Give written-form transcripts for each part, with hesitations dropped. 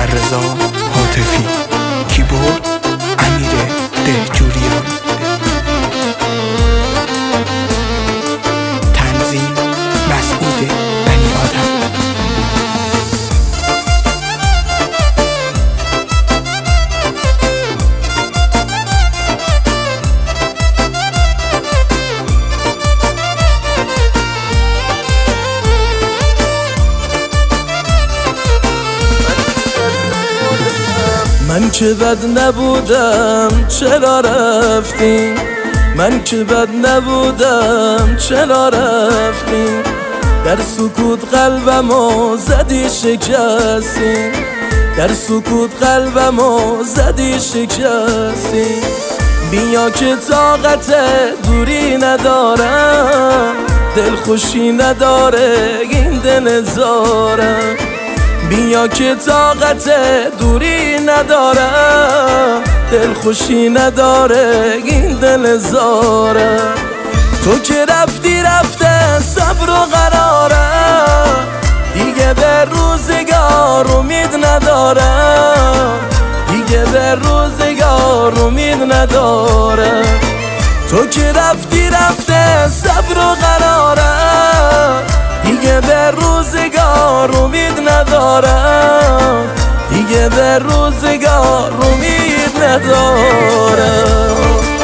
رضا هاتفی، کیبورد امیر دهجوریان، تنظیم مسعود بنی آدم. من که بد نبودم چرا رفتی؟ من که بد نبودم چرا رفتی؟ در سکوت قلبمو زدی شکستی، در سکوت قلبمو زدی شکستی. بیا که طاقت دوری ندارم، دلخوشی نداره این دل نزارم. بیا که طاقت دوری ندارم، دلخوشی نداره این دل نزارم. تو که رفتی رفته صبر و قرارم، دیگه به روزگار امید ندارم، دیگه به روزگار امید ندارم. تو که رفتی رفته صبر و قرارم، دیگه به روزگار امید ندارم، دیگه به روزگار امید ندارم.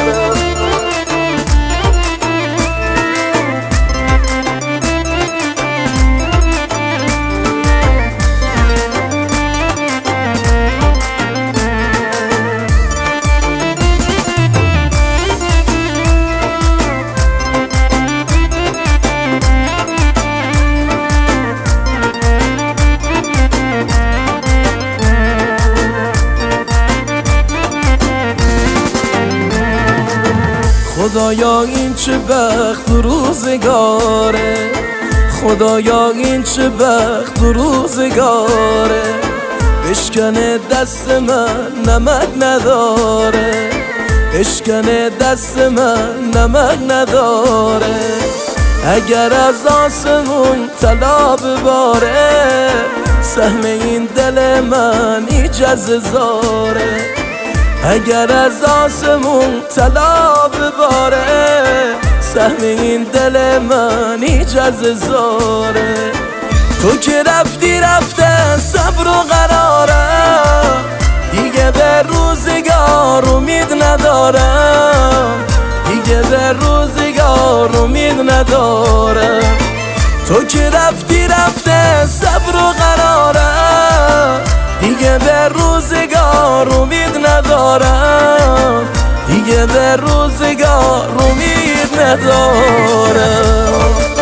خدایا این چه بخت و روزگاره، خدایا این چه بخت و روزگاره. بشکنه دست من نمک نداره، بشکنه دست من نمک نداره. اگر از آسمون طلا بباره، سهم این دل من ایجاز زاره. اگر از آسمون طلا بباره، سهم این دل من ایجاز زاره. تو که رفتی رفته صبر و قرارم، دیگه به روزگار امید ندارم، دیگه به روزگار امید ندارم. تو که رفتی رفته صبر و قرارم، دیگه به روزگار امید ندارم، دیگه به روزگار امید ندارم.